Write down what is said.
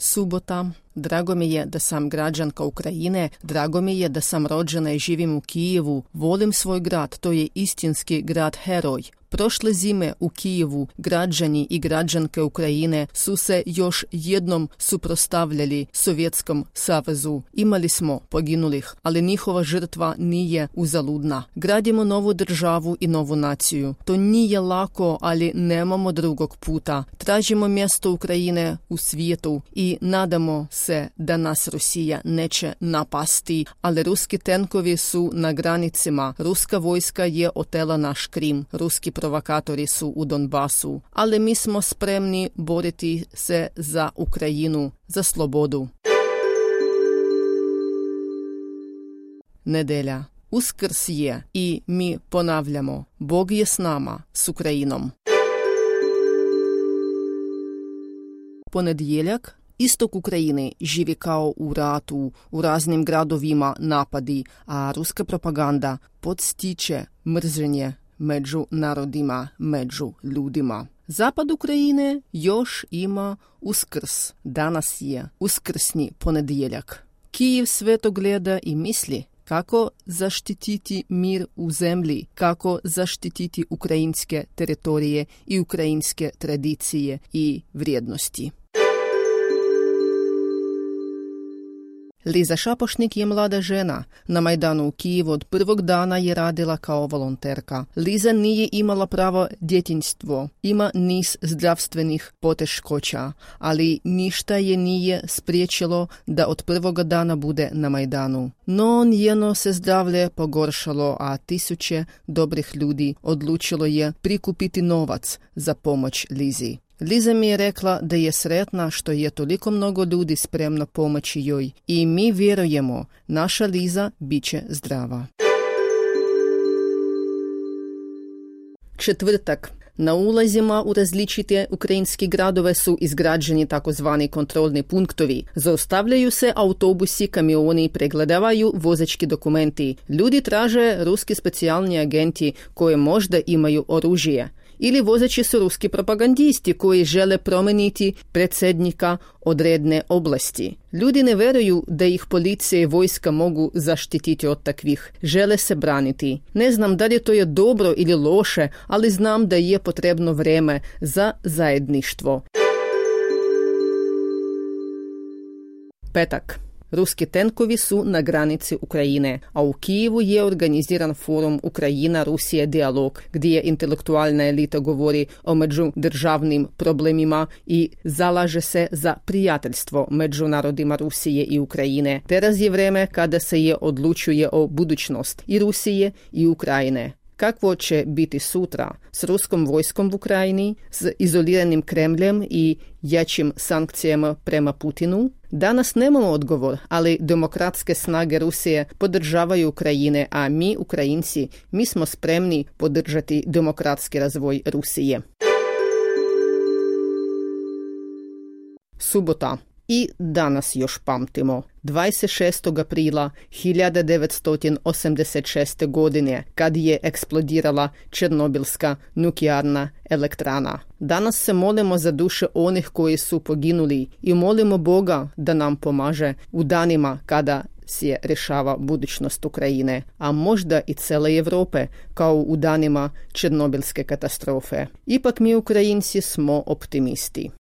subota. Drago mi je da sam građanka Ukrajine, drago mi je da sam rođena i živim u Kijevu. Volim svoj grad, to je istinski grad heroj. Prošle zime u Kijevu građani i građanke Ukrajine su se još jednom suprotstavljali Sovjetskom savezu. Imali smo poginulih, ali njihova žrtva nije uzaludna. Gradimo novu državu i novu naciju. To nije lako, ali nemamo drugog puta. Tražimo mjesto Ukrajine u svijetu i nadamo se da nas Rusija neće napasti, ali ruski tenkovi su na granicama. Ruska vojska je otela naš Krim. Ruski provokatori su u Donbasu, ali mi smo spremni boriti se za Ukrajinu, za slobodu. Nedelja. Uskrs je i mi ponavljamo, Bog je s nama, s Ukrajinom. Ponedjeljak. Istok Ukrajine živi kao u ratu, u raznim gradovima napadi, a ruska propaganda podstiče mrženje među narodima, među ljudima. Zapad Ukrajine još ima Uskrs. Danas je uskrsni ponedjeljak. Kijev sve to gleda i misli kako zaštititi mir u zemlji, kako zaštititi ukrajinske teritorije i ukrajinske tradicije i vrijednosti. Liza Šapošnik je mlada žena. Na Majdanu u Kijevu od prvog dana je radila kao volonterka. Liza nije imala pravo djetinjstvo, ima niz zdravstvenih poteškoća, ali ništa je nije spriječilo da od prvoga dana bude na Majdanu. No njeno se zdravlje pogoršalo, a tisuće dobrih ljudi odlučilo je prikupiti novac za pomoć Lizi. Liza mi je rekla da je sretna što je toliko mnogo ljudi spremno pomoći joj i mi vjerujemo, naša Liza bit će zdrava. Četvrtak. Na ulazima u različite ukrajinske gradove su izgrađeni takozvani kontrolni punktovi. Zaustavljaju se autobusi, kamioni, pregledavaju vozački dokumenti. Ljudi traže ruski specijalni agenti koji možda imaju oružje. Ili vozači su ruski propagandisti koji žele promijeniti predsjednika odredne oblasti. Ljudi ne vjeruju da ih policija i vojska mogu zaštititi od takvih. Žele se braniti. Ne znam da li to je dobro ili loše, ali znam da je potrebno vrijeme za zajedništvo. Petak. Ruski tenkovi su na granici Ukrajine, a u Kijevu je organiziran forum Ukrajina-Rusija dijalog, gdje intelektualna elita govori o međudržavnim problemima i zalaže se za prijateljstvo među narodima Rusije i Ukrajine. Teraz je vrijeme kada se je odlučuje o budućnost i Rusije i Ukrajine. Kakvo će biti sutra s ruskom vojskom u Ukrajini, s izoliranim Kremljem i jačim sankcijama prema Putinu? Danas nemamo odgovor, ali demokratske snage Rusije podržavaju Ukrajine, a mi, Ukrajinci, mi smo spremni podržati demokratski razvoj Rusije. Subota. I danas još pamtimo. 26. aprila 1986. godine, kad je eksplodirala Černobilska nuklearna elektrana. Danas se molimo za duše onih koji su poginuli i molimo Boga da nam pomaže u danima kada se rješava budućnost Ukrajine, a možda i cele Europe, kao u danima Černobilske katastrofe. Ipak mi Ukrajinci smo optimisti.